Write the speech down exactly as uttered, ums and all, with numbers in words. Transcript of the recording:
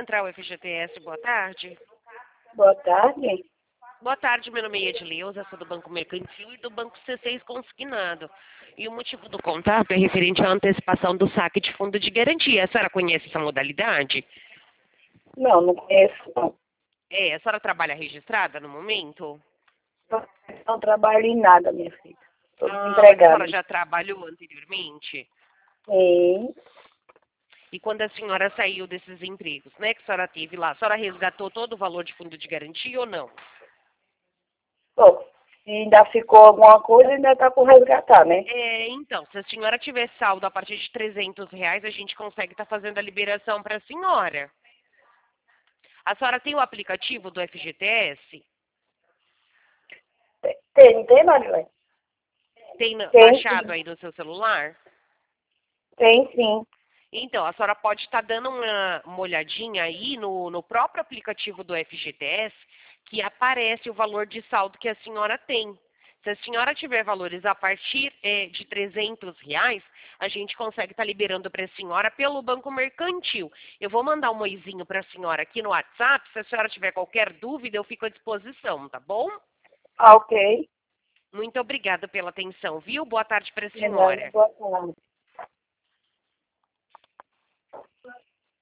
Central F G T S, boa tarde. Boa tarde. Boa tarde, meu nome é Edileuza, sou do Banco Mercantil e do Banco C seis Consignado. E o motivo do contato é referente à antecipação do saque de fundo de garantia. A senhora conhece essa modalidade? Não, não conheço, não. É, a senhora trabalha registrada no momento? Não trabalho em nada, minha filha. Estou Ah, mas a senhora desempregada. já trabalhou anteriormente? Sim. E quando a senhora saiu desses empregos, né, que a senhora teve lá, a senhora resgatou todo o valor de fundo de garantia ou não? Bom, se ainda ficou alguma coisa, ainda está por resgatar, né? É, então, se a senhora tiver saldo a partir de trezentos reais, a gente consegue estar fazendo a liberação para a senhora. A senhora tem o aplicativo do F G T S? Tem, não tem, Marilene? Tem na- Tem baixado sim. aí no seu celular? Tem sim. Então, a senhora pode estar dando uma, uma olhadinha aí no, no próprio aplicativo do F G T S, que aparece o valor de saldo que a senhora tem. Se a senhora tiver valores a partir eh, de trezentos reais, a gente consegue estar liberando para a senhora pelo Banco Mercantil. Eu vou mandar um oizinho para a senhora aqui no WhatsApp. Se a senhora tiver qualquer dúvida, eu fico à disposição, tá bom? Ah, ok. Muito obrigada pela atenção, viu? Boa tarde para a De nada, senhora. boa tarde.